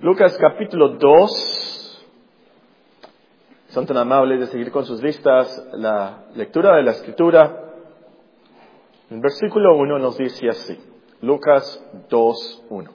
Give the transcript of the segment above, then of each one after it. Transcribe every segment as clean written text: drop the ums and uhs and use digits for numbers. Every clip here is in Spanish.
Lucas capítulo 2. Son tan amables de seguir con sus listas la lectura de la Escritura. El versículo 1 nos dice así. Lucas 2:1.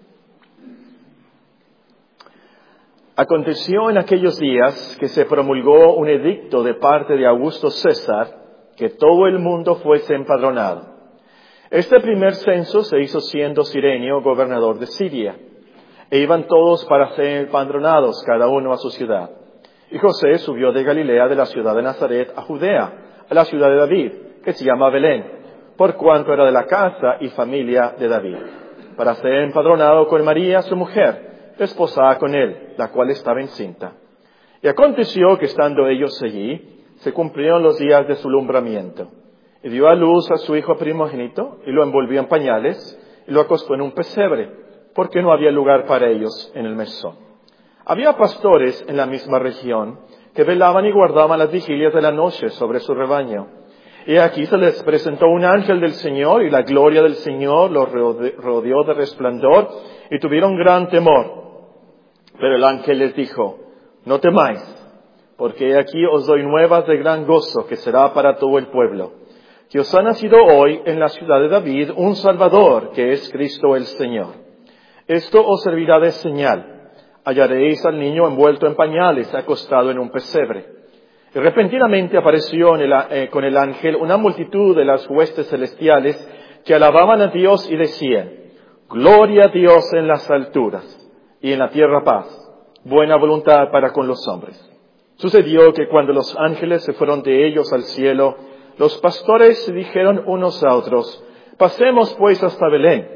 Aconteció en aquellos días que se promulgó un edicto de parte de Augusto César que todo el mundo fuese empadronado. Este primer censo se hizo siendo Cirenio gobernador de Siria. E iban todos para ser empadronados, cada uno a su ciudad. Y José subió de Galilea, de la ciudad de Nazaret, a Judea, a la ciudad de David, que se llama Belén, por cuanto era de la casa y familia de David, para ser empadronado con María, su mujer, desposada con él, la cual estaba encinta. Y aconteció que estando ellos allí, se cumplieron los días de su alumbramiento. Y dio a luz a su hijo primogénito, y lo envolvió en pañales, y lo acostó en un pesebre, porque no había lugar para ellos en el mesón. Había pastores en la misma región que velaban y guardaban las vigilias de la noche sobre su rebaño. Y aquí se les presentó un ángel del Señor, y la gloria del Señor los rodeó de resplandor, y tuvieron gran temor. Pero el ángel les dijo: no temáis, porque aquí os doy nuevas de gran gozo, que será para todo el pueblo, que os ha nacido hoy en la ciudad de David un Salvador, que es Cristo el Señor. Esto os servirá de señal. Hallaréis al niño envuelto en pañales, acostado en un pesebre. Y repentinamente apareció con el ángel una multitud de las huestes celestiales que alababan a Dios y decían: Gloria a Dios en las alturas, y en la tierra paz, buena voluntad para con los hombres. Sucedió que cuando los ángeles se fueron de ellos al cielo, los pastores se dijeron unos a otros: pasemos pues hasta Belén,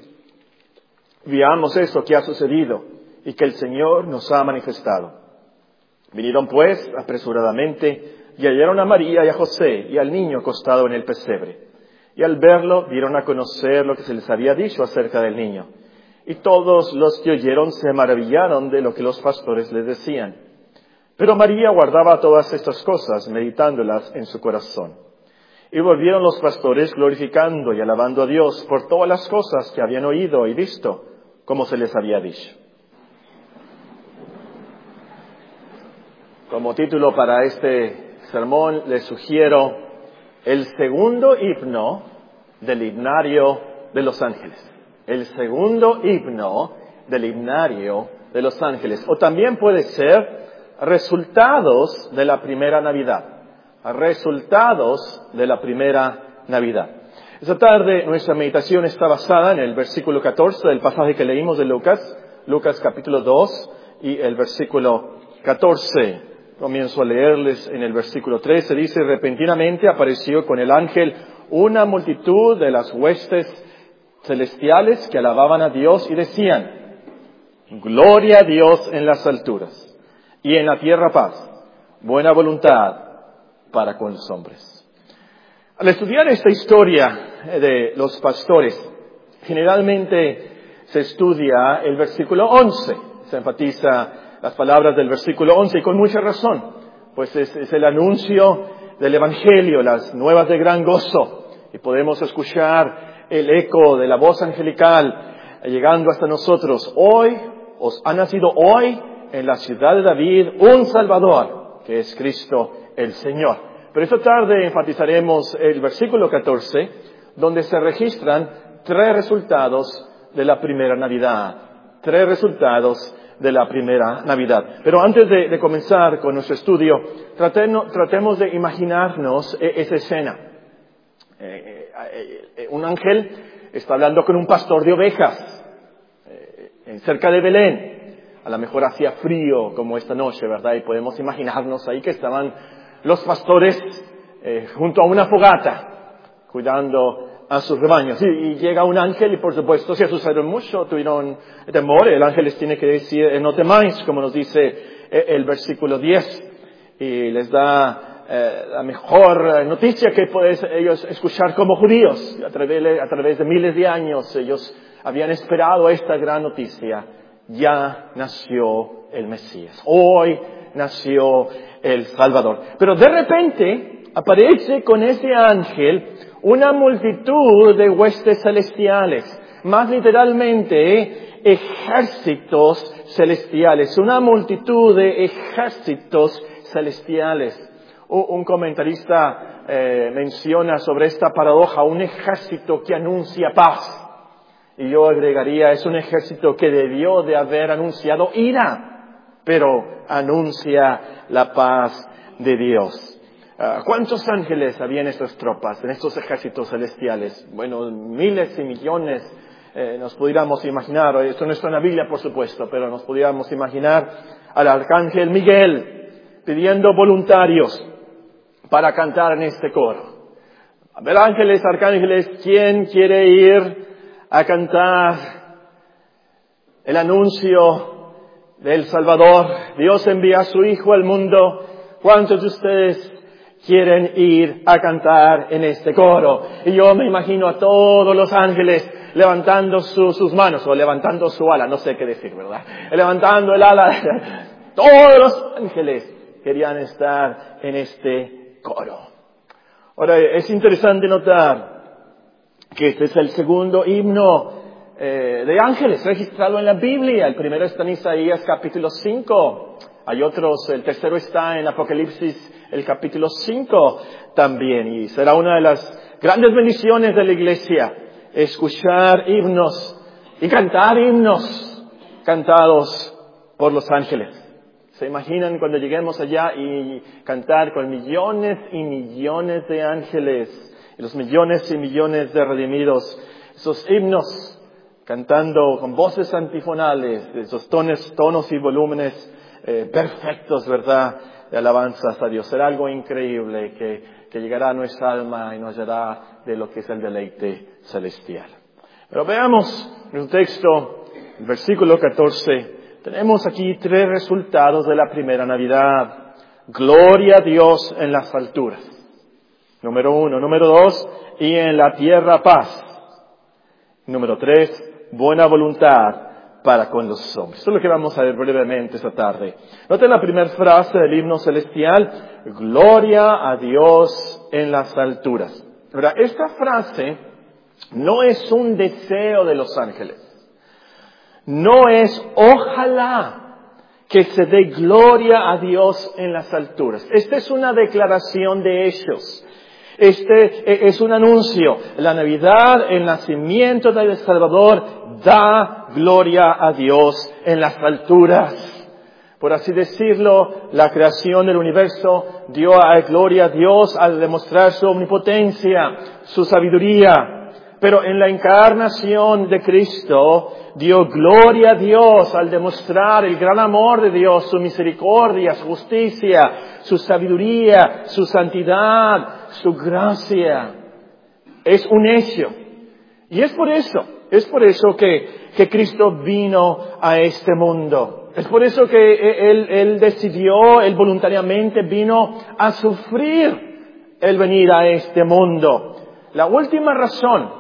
veamos esto que ha sucedido y que el Señor nos ha manifestado. Vinieron pues apresuradamente y hallaron a María y a José y al niño acostado en el pesebre. Y al verlo dieron a conocer lo que se les había dicho acerca del niño. Y todos los que oyeron se maravillaron de lo que los pastores les decían. Pero María guardaba todas estas cosas, meditándolas en su corazón. Y volvieron los pastores glorificando y alabando a Dios por todas las cosas que habían oído y visto, como se les había dicho. Como título para este sermón les sugiero el segundo himno del himnario de los ángeles. El segundo himno del himnario de los ángeles. O también puede ser resultados de la primera Navidad. Resultados de la primera Navidad. Esta tarde nuestra meditación está basada en el versículo 14 del pasaje que leímos de Lucas capítulo 2 y el versículo 14. Comienzo a leerles en el versículo 13. Dice: repentinamente apareció con el ángel una multitud de las huestes celestiales que alababan a Dios y decían: Gloria a Dios en las alturas, y en la tierra paz, buena voluntad para con los hombres. Al estudiar esta historia de los pastores, generalmente se estudia el versículo 11. Se enfatiza las palabras del versículo 11 y con mucha razón, pues es el anuncio del Evangelio, las nuevas de gran gozo. Y podemos escuchar el eco de la voz angelical llegando hasta nosotros. Hoy os ha nacido hoy en la ciudad de David un Salvador, que es Cristo el Señor. Pero esta tarde enfatizaremos el versículo 14, donde se registran tres resultados de la primera Navidad. Tres resultados de la primera Navidad. Pero antes de comenzar con nuestro estudio, tratemos de imaginarnos esa escena. Un ángel está hablando con un pastor de ovejas cerca de Belén. A lo mejor hacía frío como esta noche, ¿verdad? Y podemos imaginarnos ahí que estaban los pastores junto a una fogata, cuidando a sus rebaños. Y llega un ángel y por supuesto se asustaron mucho, tuvieron temor. El ángel les tiene que decir: no temáis, como nos dice el versículo 10. Y les da la mejor noticia que pueden ellos escuchar como judíos. A través de miles de años ellos habían esperado esta gran noticia. Ya nació el Mesías. Hoy nació el Salvador. Pero de repente aparece con ese ángel una multitud de huestes celestiales. Más literalmente, ejércitos celestiales, una multitud de ejércitos celestiales. Un comentarista menciona sobre esta paradoja un ejército que anuncia paz. Y yo agregaría, es un ejército que debió de haber anunciado ira, pero anuncia la paz de Dios. ¿Cuántos ángeles había en estas tropas, en estos ejércitos celestiales? Bueno, miles y millones, nos pudiéramos imaginar. Esto no está en la Biblia, por supuesto, pero nos pudiéramos imaginar al arcángel Miguel pidiendo voluntarios para cantar en este coro. A ver, ángeles, arcángeles, ¿quién quiere ir a cantar el anuncio del Salvador? Dios envía a su Hijo al mundo. ¿Cuántos de ustedes quieren ir a cantar en este coro? Y yo me imagino a todos los ángeles levantando sus manos, o levantando su ala, no sé qué decir, ¿verdad? Levantando el ala. Todos los ángeles querían estar en este coro. Ahora, es interesante notar que este es el segundo himno de ángeles registrado en la Biblia. El primero está en Isaías capítulo 5. Hay otros, el tercero está en Apocalipsis, el capítulo 5 también. Y será una de las grandes bendiciones de la iglesia escuchar himnos y cantar himnos cantados por los ángeles. ¿Se imaginan cuando lleguemos allá y cantar con millones y millones de ángeles? Y los millones y millones de redimidos, esos himnos cantando con voces antifonales, esos tonos y volúmenes perfectos, ¿verdad?, de alabanzas a Dios. Será algo increíble que llegará a nuestra alma y nos dará de lo que es el deleite celestial. Pero veamos en el texto, el versículo 14, tenemos aquí 3 resultados de la primera Navidad. Gloria a Dios en las alturas. Número 1. Número 2, y en la tierra paz. Número 3, buena voluntad para con los hombres. Esto es lo que vamos a ver brevemente esta tarde. Noten la primera frase del himno celestial, gloria a Dios en las alturas. Ahora, esta frase no es un deseo de los ángeles. No es ojalá que se dé gloria a Dios en las alturas. Esta es una declaración de ellos. Este es un anuncio. La Navidad, el nacimiento del Salvador, da gloria a Dios en las alturas. Por así decirlo, la creación del universo dio gloria a Dios al demostrar su omnipotencia, su sabiduría. Pero en la encarnación de Cristo dio gloria a Dios al demostrar el gran amor de Dios, su misericordia, su justicia, su sabiduría, su santidad, su gracia. Es un hecho. Y es por eso que Cristo vino a este mundo. Es por eso que Él decidió, Él voluntariamente vino a sufrir el venir a este mundo. La última razón,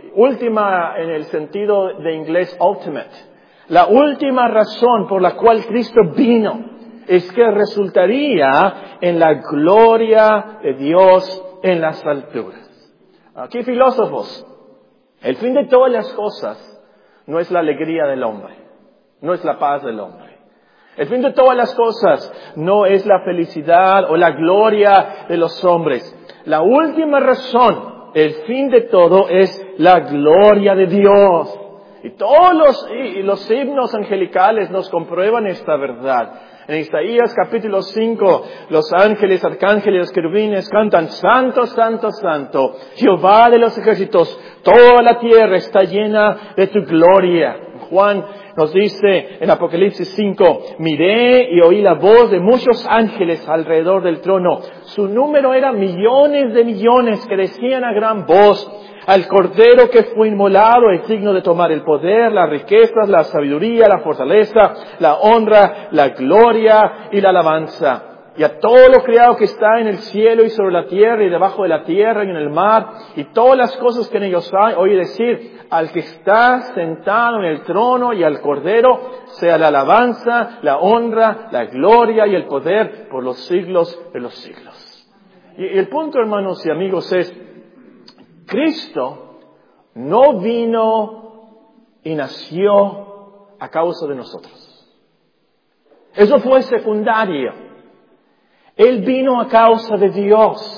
última en el sentido de inglés ultimate, la última razón por la cual Cristo vino es que resultaría en la gloria de Dios en las alturas. Aquí filósofos, el fin de todas las cosas no es la alegría del hombre, no es la paz del hombre. El fin de todas las cosas no es la felicidad o la gloria de los hombres. La última razón, el fin de todo, es la gloria de Dios. Y todos los himnos angelicales nos comprueban esta verdad. En Isaías capítulo 5, los ángeles, arcángeles, querubines cantan, Santo, Santo, Santo, Jehová de los ejércitos, toda la tierra está llena de tu gloria. Juan nos dice en Apocalipsis 5, miré y oí la voz de muchos ángeles alrededor del trono. Su número era millones de millones que decían a gran voz, al Cordero que fue inmolado es digno de tomar el poder, las riquezas, la sabiduría, la fortaleza, la honra, la gloria y la alabanza. Y a todo lo creado que está en el cielo y sobre la tierra y debajo de la tierra y en el mar y todas las cosas que en ellos hay, oye decir, al que está sentado en el trono y al Cordero, sea la alabanza, la honra, la gloria y el poder por los siglos de los siglos. Y el punto, hermanos y amigos, es, Cristo no vino y nació a causa de nosotros. Eso fue secundario. Él vino a causa de Dios.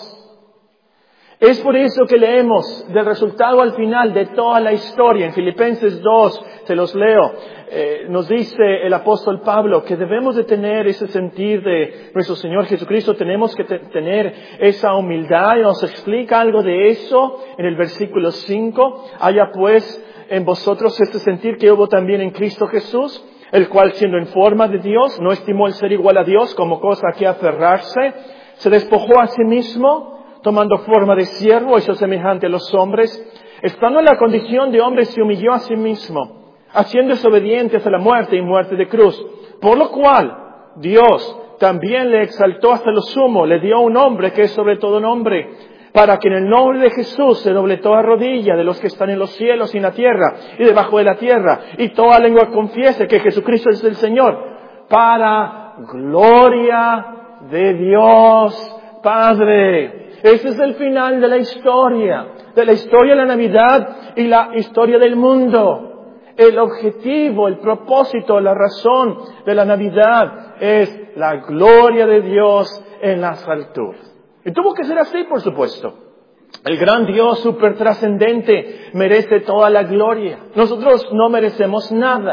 Es por eso que leemos del resultado al final de toda la historia. En Filipenses 2, se los leo, nos dice el apóstol Pablo que debemos de tener ese sentir de nuestro Señor Jesucristo, tenemos que tener esa humildad, y nos explica algo de eso en el versículo 5. Haya pues en vosotros este sentir que hubo también en Cristo Jesús, el cual siendo en forma de Dios, no estimó el ser igual a Dios como cosa a que aferrarse, se despojó a sí mismo, tomando forma de siervo, hecho semejante a los hombres, estando en la condición de hombre se humilló a sí mismo, haciéndose obediente hasta la muerte y muerte de cruz, por lo cual Dios también le exaltó hasta lo sumo, le dio un nombre que es sobre todo nombre, para que en el nombre de Jesús se doble toda rodilla de los que están en los cielos y en la tierra y debajo de la tierra, y toda lengua confiese que Jesucristo es el Señor, para gloria de Dios Padre. Ese es el final de la historia de la Navidad y la historia del mundo. El objetivo, el propósito, la razón de la Navidad es la gloria de Dios en las alturas. Y tuvo que ser así, por supuesto. El gran Dios supertrascendente merece toda la gloria. Nosotros no merecemos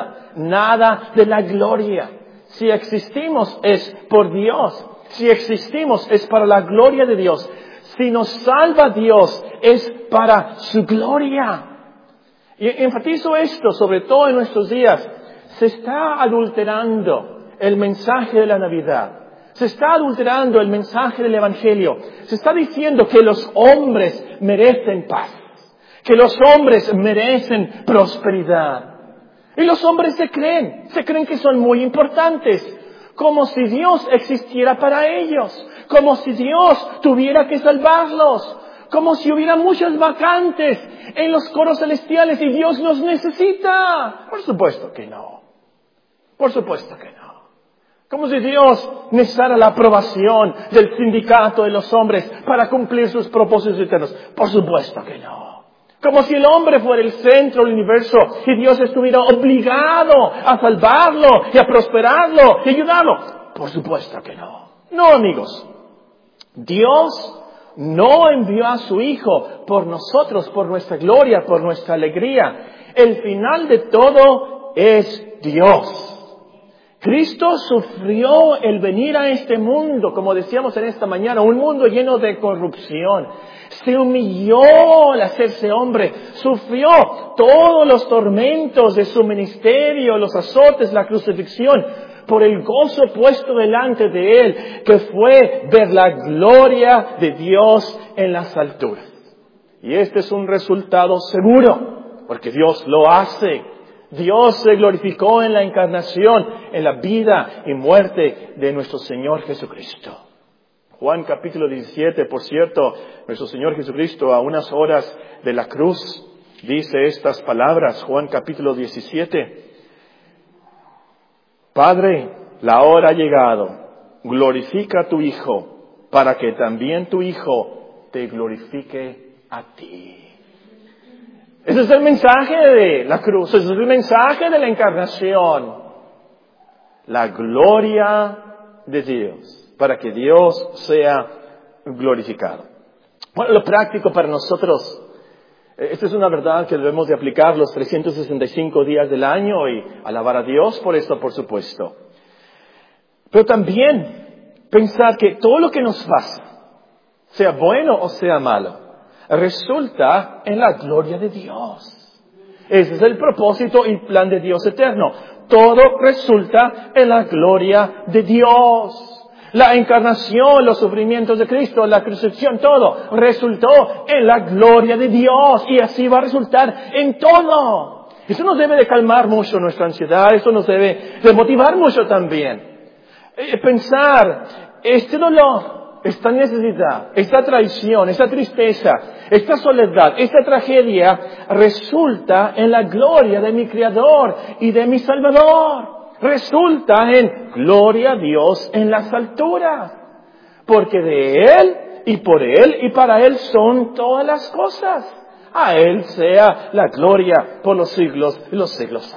nada de la gloria. Si existimos es por Dios. Si existimos es para la gloria de Dios. Si nos salva Dios es para su gloria. Y enfatizo esto, sobre todo en nuestros días. Se está adulterando el mensaje de la Navidad. Se está adulterando el mensaje del Evangelio. Se está diciendo que los hombres merecen paz. Que los hombres merecen prosperidad. Y los hombres se creen que son muy importantes. Como si Dios existiera para ellos. Como si Dios tuviera que salvarlos. Como si hubiera muchas vacantes en los coros celestiales y Dios los necesita. Por supuesto que no. Por supuesto que no. Como si Dios necesitara la aprobación del sindicato de los hombres para cumplir sus propósitos eternos. Por supuesto que no. Como si el hombre fuera el centro del universo y Dios estuviera obligado a salvarlo y a prosperarlo y ayudarlo. Por supuesto que no. No, amigos. Dios no envió a su Hijo por nosotros, por nuestra gloria, por nuestra alegría. El final de todo es Dios. Cristo sufrió el venir a este mundo, como decíamos en esta mañana, un mundo lleno de corrupción. Se humilló al hacerse hombre, sufrió todos los tormentos de su ministerio, los azotes, la crucifixión, por el gozo puesto delante de él, que fue ver la gloria de Dios en las alturas. Y este es un resultado seguro, porque Dios lo hace. Dios se glorificó en la encarnación, en la vida y muerte de nuestro Señor Jesucristo. Juan capítulo 17, por cierto, nuestro Señor Jesucristo a unas horas de la cruz dice estas palabras, Juan capítulo 17. Padre, la hora ha llegado, glorifica a tu Hijo, para que también tu Hijo te glorifique a ti. Ese es el mensaje de la cruz, ese es el mensaje de la encarnación. La gloria de Dios, para que Dios sea glorificado. Bueno, lo práctico para nosotros, esta es una verdad que debemos de aplicar los 365 días del año y alabar a Dios por esto, por supuesto. Pero también pensar que todo lo que nos pasa, sea bueno o sea malo, resulta en la gloria de Dios. Ese es el propósito y plan de Dios eterno. Todo resulta en la gloria de Dios. La encarnación, los sufrimientos de Cristo, la crucifixión, todo resultó en la gloria de Dios. Y así va a resultar en todo. Eso nos debe de calmar mucho nuestra ansiedad. Eso nos debe de motivar mucho también. Pensar, este dolor, esta necesidad, esta traición, esta tristeza, esta soledad, esta tragedia resulta en la gloria de mi Creador y de mi Salvador. Resulta en gloria a Dios en las alturas. Porque de Él y por Él y para Él son todas las cosas. A Él sea la gloria por los siglos y los siglos. Amén.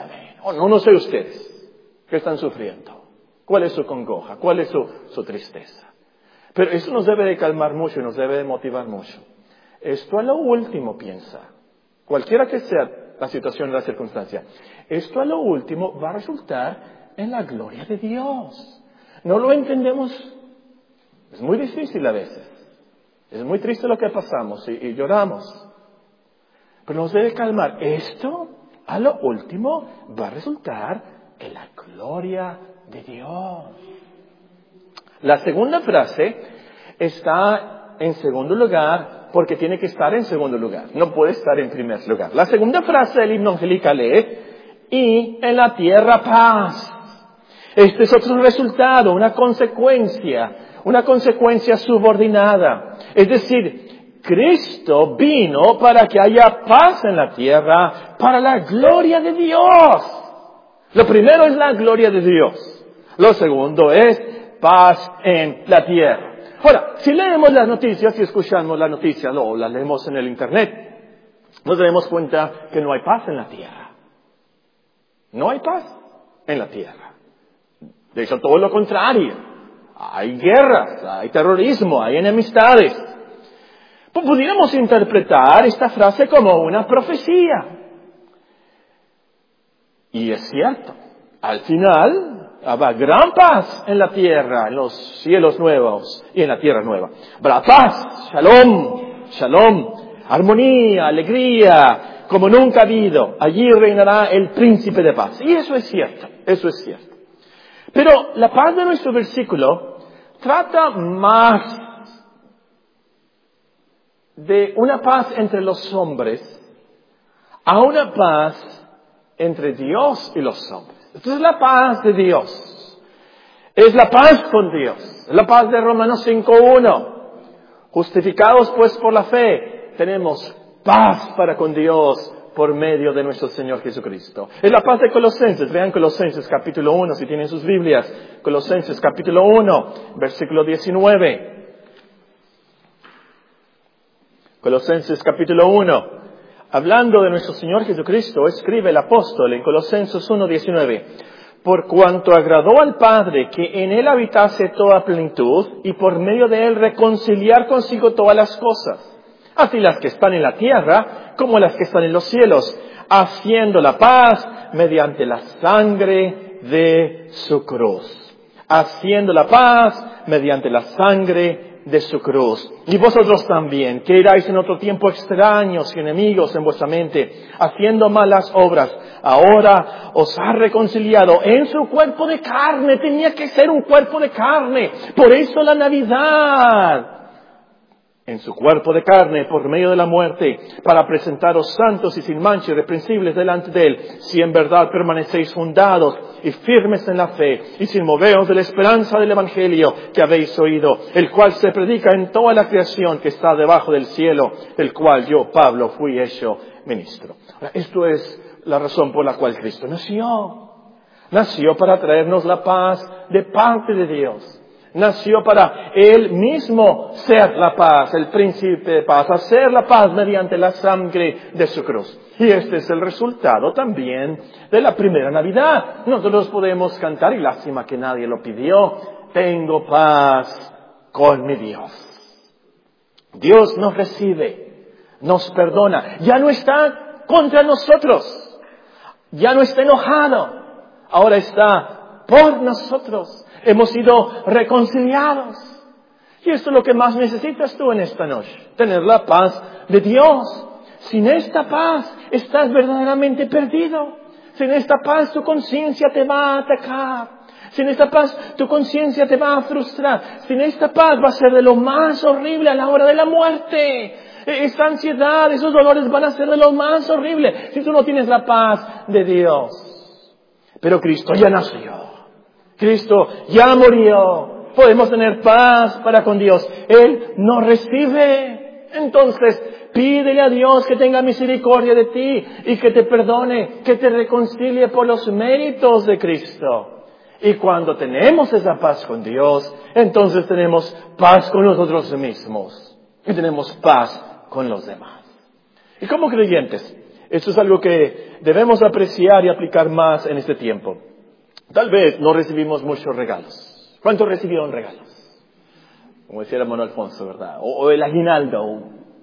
No sé ustedes qué están sufriendo. ¿Cuál es su congoja? ¿Cuál es su tristeza? Pero eso nos debe de calmar mucho y nos debe de motivar mucho. Esto a lo último, piensa, cualquiera que sea la situación, la circunstancia, esto a lo último va a resultar en la gloria de Dios. No lo entendemos, es muy difícil a veces, es muy triste lo que pasamos y lloramos, pero nos debe calmar. Esto a lo último va a resultar en la gloria de Dios. La segunda frase está en segundo lugar porque tiene que estar en segundo lugar. No puede estar en primer lugar. La segunda frase del himno angelical es, y en la tierra paz. Este es otro resultado, una consecuencia subordinada. Es decir, Cristo vino para que haya paz en la tierra, para la gloria de Dios. Lo primero es la gloria de Dios. Lo segundo es paz en la tierra. Ahora, si leemos las noticias y escuchamos las noticias o las leemos en el Internet, nos damos cuenta que no hay paz en la tierra. No hay paz en la tierra. De hecho, todo lo contrario. Hay guerras, hay terrorismo, hay enemistades. Pues pudiéramos interpretar esta frase como una profecía. Y es cierto. Al final, habrá gran paz en la tierra, en los cielos nuevos y en la tierra nueva. Habrá paz, shalom, armonía, alegría, como nunca ha habido. Allí reinará el príncipe de paz. Y eso es cierto. Pero la paz de nuestro versículo trata más de una paz entre los hombres a una paz entre Dios y los hombres. Esta es la paz de Dios. Es la paz con Dios. Es la paz de Romanos 5:1. Justificados pues por la fe, tenemos paz para con Dios por medio de nuestro Señor Jesucristo. Es la paz de Colosenses. Vean Colosenses capítulo 1, si tienen sus Biblias. Colosenses capítulo 1, versículo 19. Colosenses capítulo 1. Hablando de nuestro Señor Jesucristo, escribe el apóstol en Colosenses 1:19. Por cuanto agradó al Padre que en Él habitase toda plenitud y por medio de Él reconciliar consigo todas las cosas, así las que están en la tierra como las que están en los cielos, haciendo la paz mediante la sangre de su cruz. Haciendo la paz mediante la sangre de su cruz. Y vosotros también, que erais en otro tiempo extraños y enemigos en vuestra mente, haciendo malas obras, ahora os ha reconciliado en su cuerpo de carne. Tenía que ser un cuerpo de carne. Por eso la Navidad. En su cuerpo de carne, por medio de la muerte, para presentaros santos y sin mancha, irreprensibles delante de Él, si en verdad permanecéis fundados y firmes en la fe, y sin moveros de la esperanza del Evangelio que habéis oído, el cual se predica en toda la creación que está debajo del cielo, del cual yo, Pablo, fui hecho ministro. Ahora, esto es la razón por la cual Cristo nació. Nació para traernos la paz de parte de Dios. Nació para Él mismo ser la paz, el príncipe de paz, hacer la paz mediante la sangre de su cruz. Y este es el resultado también de la primera Navidad. Nosotros podemos cantar, y lástima que nadie lo pidió, tengo paz con mi Dios. Dios nos recibe, nos perdona, ya no está contra nosotros, ya no está enojado, ahora está por nosotros. Hemos sido reconciliados. Y esto es lo que más necesitas tú en esta noche. Tener la paz de Dios. Sin esta paz estás verdaderamente perdido. Sin esta paz tu conciencia te va a atacar. Sin esta paz tu conciencia te va a frustrar. Sin esta paz va a ser de lo más horrible a la hora de la muerte. Esta ansiedad, esos dolores van a ser de lo más horrible si tú no tienes la paz de Dios. Pero Cristo ya nació. Cristo ya murió. Podemos tener paz para con Dios. Él nos recibe. Entonces, pídele a Dios que tenga misericordia de ti y que te perdone, que te reconcilie por los méritos de Cristo. Y cuando tenemos esa paz con Dios, entonces tenemos paz con nosotros mismos y tenemos paz con los demás. Y como creyentes, Esto es algo que debemos apreciar y aplicar más en este tiempo. Tal vez no recibimos muchos regalos. ¿Cuántos recibieron regalos? Como decía el hermano Alfonso, ¿verdad? O el aguinaldo.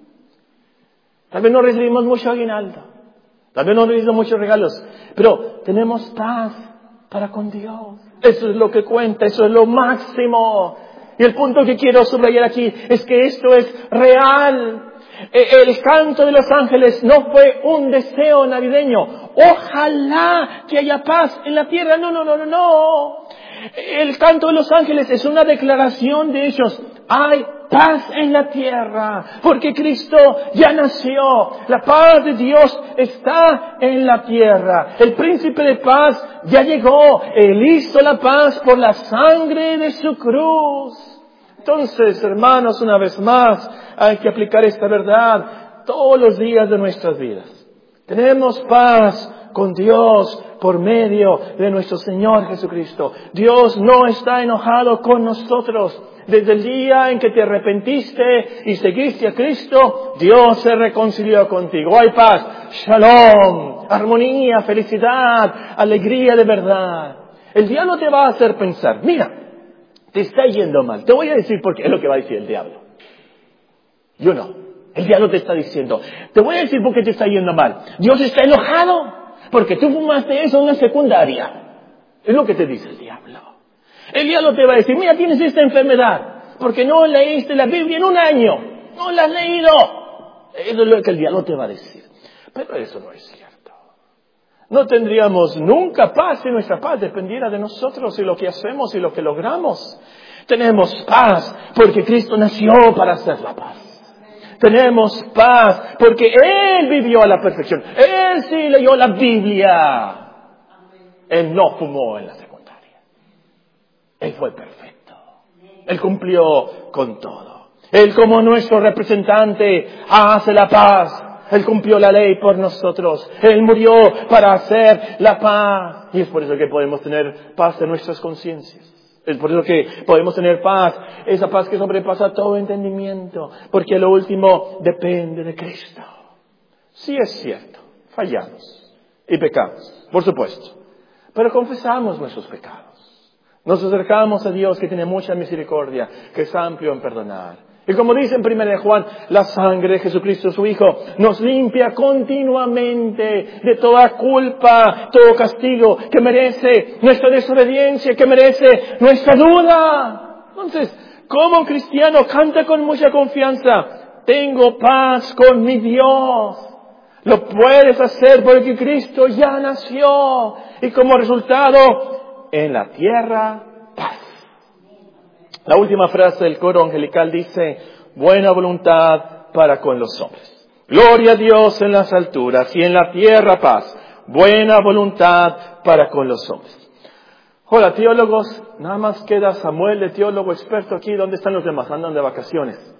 Tal vez no recibimos mucho aguinaldo. Tal vez no recibimos muchos regalos. Pero tenemos paz para con Dios. Eso es lo que cuenta, eso es lo máximo. Y el punto que quiero subrayar aquí es que esto es real. El canto de los ángeles no fue un deseo navideño. Ojalá que haya paz en la tierra. No. El canto de los ángeles es una declaración de ellos. Hay paz en la tierra, porque Cristo ya nació. La paz de Dios está en la tierra. El príncipe de paz ya llegó. Él hizo la paz por la sangre de su cruz. Entonces, hermanos, una vez más, hay que aplicar esta verdad todos los días de nuestras vidas. Tenemos paz con Dios por medio de nuestro Señor Jesucristo. Dios no está enojado con nosotros. Desde el día en que te arrepentiste y seguiste a Cristo, Dios se reconcilió contigo. Hay paz, shalom, armonía, felicidad, alegría de verdad. El diablo te va a hacer pensar, mira, te está yendo mal. Te voy a decir por qué es lo que va a decir el diablo. Yo no. El diablo te está diciendo, te voy a decir por qué te está yendo mal. Dios está enojado porque tú fumaste eso en la secundaria. Es lo que te dice el diablo. El diablo te va a decir, mira, tienes esta enfermedad porque no leíste la Biblia en un año. No la has leído. Eso es lo que el diablo te va a decir. Pero eso no es cierto. No tendríamos nunca paz si nuestra paz dependiera de nosotros y lo que hacemos y lo que logramos. Tenemos paz porque Cristo nació para hacer la paz. Tenemos paz porque Él vivió a la perfección. Él sí leyó la Biblia. Él no fumó en la secundaria. Él fue perfecto. Él cumplió con todo. Él, como nuestro representante, hace la paz. Él cumplió la ley por nosotros. Él murió para hacer la paz. Y es por eso que podemos tener paz en nuestras conciencias. Es por eso que podemos tener paz, esa paz que sobrepasa todo entendimiento, porque lo último depende de Cristo. Sí es cierto, fallamos y pecamos, por supuesto, pero confesamos nuestros pecados. Nos acercamos a Dios que tiene mucha misericordia, que es amplio en perdonar. Y como dice en 1 Juan, la sangre de Jesucristo, su Hijo, nos limpia continuamente de toda culpa, todo castigo que merece nuestra desobediencia, que merece nuestra duda. Entonces, como un cristiano canta con mucha confianza, tengo paz con mi Dios. Lo puedes hacer porque Cristo ya nació. Y como resultado, en la tierra, paz. La última frase del coro angelical dice, buena voluntad para con los hombres. Gloria a Dios en las alturas y en la tierra paz. Buena voluntad para con los hombres. Hola, teólogos. Nada más queda Samuel, de teólogo experto aquí. ¿Dónde están los demás? Andan de vacaciones.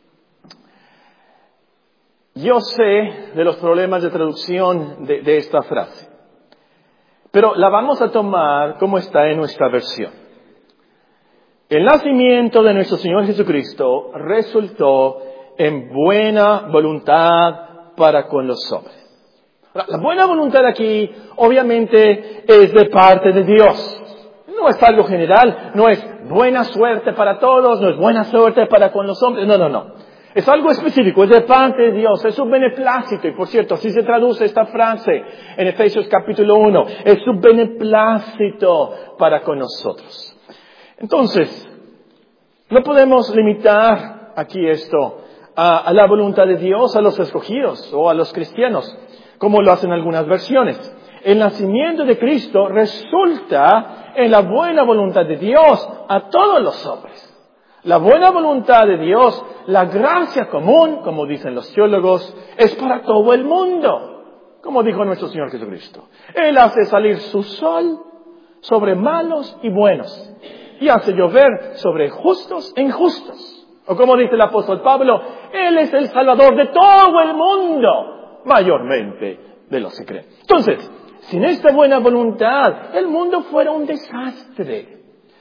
Yo sé de los problemas de traducción de esta frase. Pero la vamos a tomar como está en nuestra versión. El nacimiento de nuestro Señor Jesucristo resultó en buena voluntad para con los hombres. La buena voluntad aquí, obviamente, es de parte de Dios. No es algo general, no es buena suerte para todos, no es buena suerte para con los hombres, no. Es algo específico, es de parte de Dios, es su beneplácito. Y por cierto, así se traduce esta frase en Efesios capítulo 1, es su beneplácito para con nosotros. Entonces, no podemos limitar aquí esto a la voluntad de Dios, a los escogidos o a los cristianos, como lo hacen algunas versiones. El nacimiento de Cristo resulta en la buena voluntad de Dios a todos los hombres. La buena voluntad de Dios, la gracia común, como dicen los teólogos, es para todo el mundo, como dijo nuestro Señor Jesucristo. Él hace salir su sol sobre malos y buenos. Y hace llover sobre justos e injustos. O como dice el apóstol Pablo, Él es el Salvador de todo el mundo, mayormente de los que creen. Entonces, sin esta buena voluntad, el mundo fuera un desastre.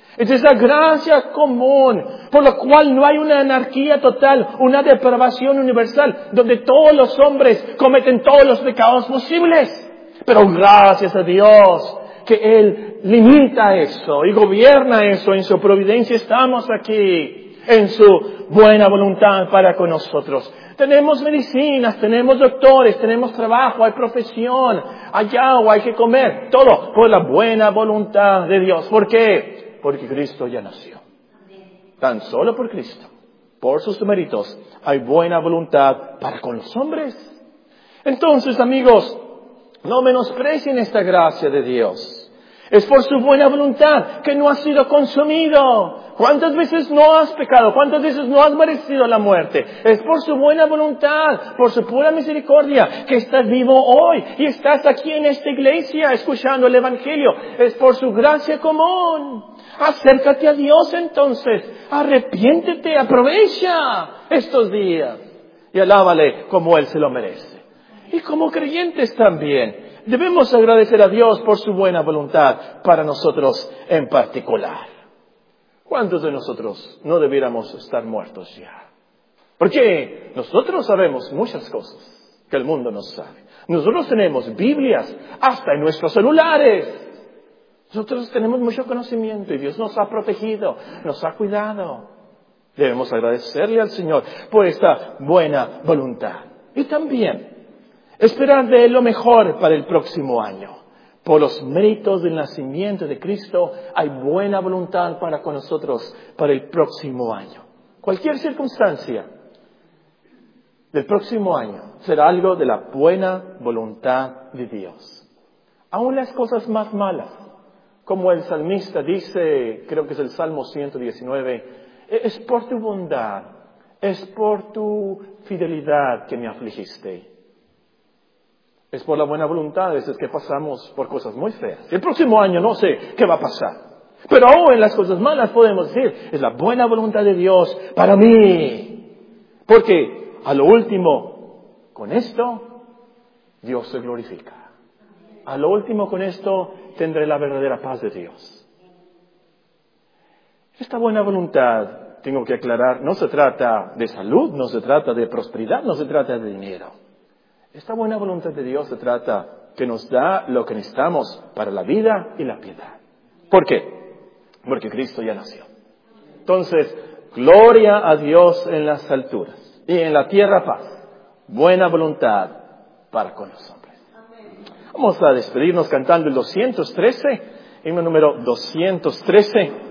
Es esa gracia común, por lo cual no hay una anarquía total, una depravación universal, donde todos los hombres cometen todos los pecados posibles. Pero gracias a Dios, que Él limita eso y gobierna eso. En su providencia estamos aquí, en su buena voluntad para con nosotros. Tenemos medicinas, tenemos doctores, tenemos trabajo, hay profesión, hay agua, hay que comer, todo por la buena voluntad de Dios. ¿Por qué? Porque Cristo ya nació. Tan solo por Cristo, por sus méritos, hay buena voluntad para con los hombres. Entonces, amigos, no menosprecien esta gracia de Dios. Es por su buena voluntad que no has sido consumido. ¿Cuántas veces no has pecado? ¿Cuántas veces no has merecido la muerte? Es por su buena voluntad, por su pura misericordia, que estás vivo hoy y estás aquí en esta iglesia escuchando el Evangelio. Es por su gracia común. Acércate a Dios entonces. Arrepiéntete, aprovecha estos días y alábale como Él se lo merece. Y como creyentes también debemos agradecer a Dios por su buena voluntad para nosotros en particular. ¿Cuántos de nosotros no debiéramos estar muertos ya? Porque nosotros sabemos muchas cosas que el mundo no sabe. Nosotros tenemos Biblias hasta en nuestros celulares. Nosotros tenemos mucho conocimiento y Dios nos ha protegido, nos ha cuidado. Debemos agradecerle al Señor por esta buena voluntad. Y también esperar de Él lo mejor para el próximo año. Por los méritos del nacimiento de Cristo, hay buena voluntad para con nosotros para el próximo año. Cualquier circunstancia del próximo año será algo de la buena voluntad de Dios. Aún las cosas más malas, como el salmista dice, creo que es el Salmo 119, es por tu bondad, es por tu fidelidad que me afligiste. Es por la buena voluntad, es que pasamos por cosas muy feas. El próximo año no sé qué va a pasar. Pero aún en las cosas malas podemos decir, es la buena voluntad de Dios para mí. Porque a lo último, con esto, Dios se glorifica. A lo último, con esto, tendré la verdadera paz de Dios. Esta buena voluntad, tengo que aclarar, no se trata de salud, no se trata de prosperidad, no se trata de dinero. Esta buena voluntad de Dios se trata que nos da lo que necesitamos para la vida y la piedad. ¿Por qué? Porque Cristo ya nació. Entonces, gloria a Dios en las alturas y en la tierra paz. Buena voluntad para con los hombres. Vamos a despedirnos cantando el 213, himno número 213.